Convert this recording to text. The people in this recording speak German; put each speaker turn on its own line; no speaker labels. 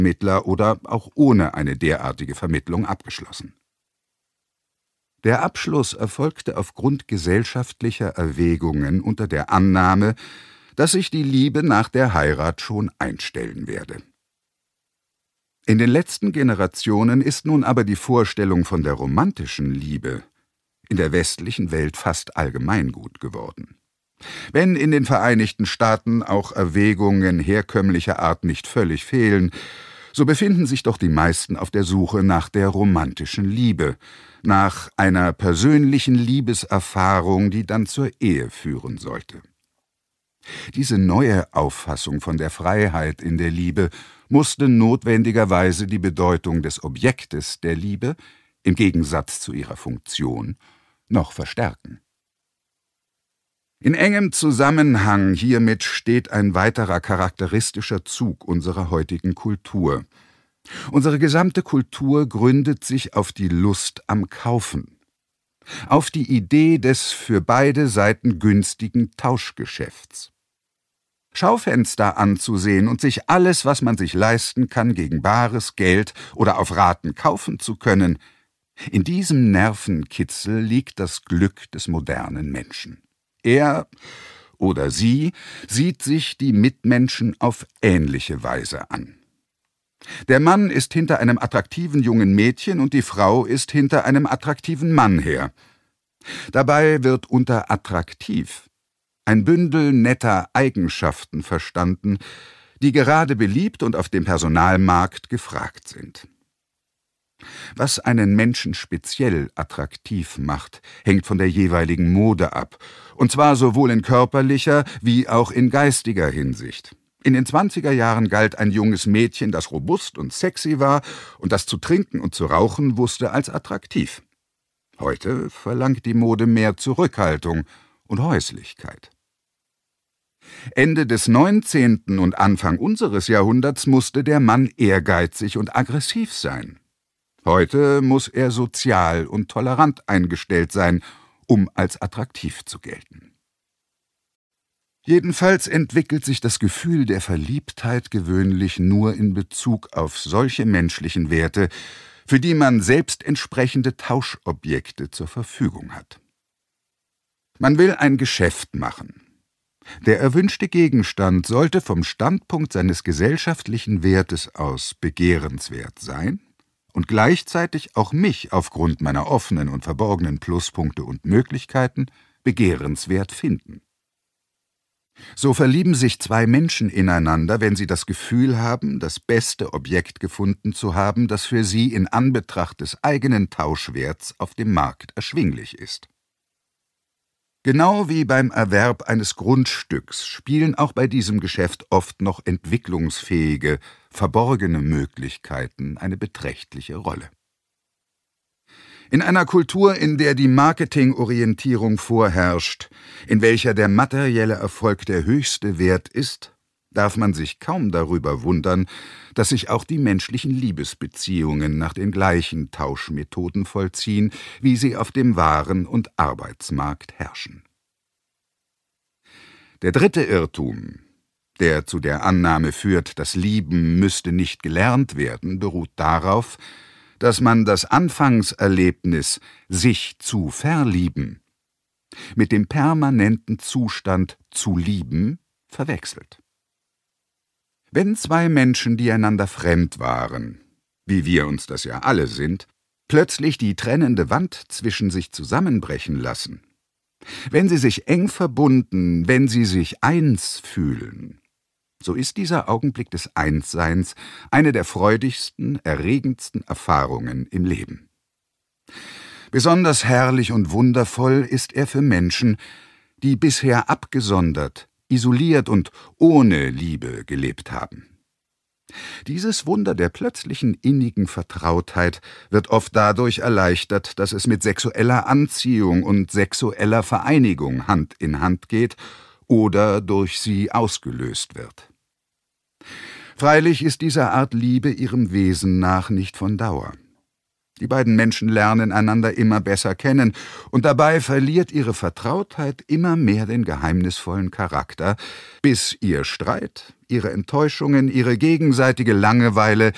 Vermittler oder auch ohne eine derartige Vermittlung abgeschlossen. Der Abschluss erfolgte aufgrund gesellschaftlicher Erwägungen unter der Annahme, dass sich die Liebe nach der Heirat schon einstellen werde. In den letzten Generationen ist nun aber die Vorstellung von der romantischen Liebe in der westlichen Welt fast Allgemeingut geworden. Wenn in den Vereinigten Staaten auch Erwägungen herkömmlicher Art nicht völlig fehlen, so befinden sich doch die meisten auf der Suche nach der romantischen Liebe, nach einer persönlichen Liebeserfahrung, die dann zur Ehe führen sollte. Diese neue Auffassung von der Freiheit in der Liebe musste notwendigerweise die Bedeutung des Objektes der Liebe, im Gegensatz zu ihrer Funktion, noch verstärken. In engem Zusammenhang hiermit steht ein weiterer charakteristischer Zug unserer heutigen Kultur. Unsere gesamte Kultur gründet sich auf die Lust am Kaufen, auf die Idee des für beide Seiten günstigen Tauschgeschäfts. Schaufenster anzusehen und sich alles, was man sich leisten kann, gegen bares Geld oder auf Raten kaufen zu können, in diesem Nervenkitzel liegt das Glück des modernen Menschen. Er oder sie sieht sich die Mitmenschen auf ähnliche Weise an. Der Mann ist hinter einem attraktiven jungen Mädchen und die Frau ist hinter einem attraktiven Mann her. Dabei wird unter attraktiv ein Bündel netter Eigenschaften verstanden, die gerade beliebt und auf dem Personalmarkt gefragt sind. Was einen Menschen speziell attraktiv macht, hängt von der jeweiligen Mode ab, und zwar sowohl in körperlicher wie auch in geistiger Hinsicht. In den 20er Jahren galt ein junges Mädchen, das robust und sexy war und das zu trinken und zu rauchen wusste, als attraktiv. Heute verlangt die Mode mehr Zurückhaltung und Häuslichkeit. Ende des 19. und Anfang unseres Jahrhunderts musste der Mann ehrgeizig und aggressiv sein. Heute muss er sozial und tolerant eingestellt sein, um als attraktiv zu gelten. Jedenfalls entwickelt sich das Gefühl der Verliebtheit gewöhnlich nur in Bezug auf solche menschlichen Werte, für die man selbst entsprechende Tauschobjekte zur Verfügung hat. Man will ein Geschäft machen. Der erwünschte Gegenstand sollte vom Standpunkt seines gesellschaftlichen Wertes aus begehrenswert sein und gleichzeitig auch mich aufgrund meiner offenen und verborgenen Pluspunkte und Möglichkeiten begehrenswert finden. So verlieben sich zwei Menschen ineinander, wenn sie das Gefühl haben, das beste Objekt gefunden zu haben, das für sie in Anbetracht des eigenen Tauschwerts auf dem Markt erschwinglich ist. Genau wie beim Erwerb eines Grundstücks spielen auch bei diesem Geschäft oft noch entwicklungsfähige, verborgene Möglichkeiten eine beträchtliche Rolle. In einer Kultur, in der die Marketingorientierung vorherrscht, in welcher der materielle Erfolg der höchste Wert ist, darf man sich kaum darüber wundern, dass sich auch die menschlichen Liebesbeziehungen nach den gleichen Tauschmethoden vollziehen, wie sie auf dem Waren- und Arbeitsmarkt herrschen. Der dritte Irrtum, der zu der Annahme führt, das Lieben müsste nicht gelernt werden, beruht darauf, dass man das Anfangserlebnis, sich zu verlieben, mit dem permanenten Zustand zu lieben, verwechselt. Wenn zwei Menschen, die einander fremd waren, wie wir uns das ja alle sind, plötzlich die trennende Wand zwischen sich zusammenbrechen lassen, wenn sie sich eng verbunden, wenn sie sich eins fühlen, so ist dieser Augenblick des Einsseins eine der freudigsten, erregendsten Erfahrungen im Leben. Besonders herrlich und wundervoll ist er für Menschen, die bisher abgesondert, isoliert und ohne Liebe gelebt haben. Dieses Wunder der plötzlichen innigen Vertrautheit wird oft dadurch erleichtert, dass es mit sexueller Anziehung und sexueller Vereinigung Hand in Hand geht oder durch sie ausgelöst wird. Freilich ist diese Art Liebe ihrem Wesen nach nicht von Dauer. Die beiden Menschen lernen einander immer besser kennen, und dabei verliert ihre Vertrautheit immer mehr den geheimnisvollen Charakter, bis ihr Streit, ihre Enttäuschungen, ihre gegenseitige Langeweile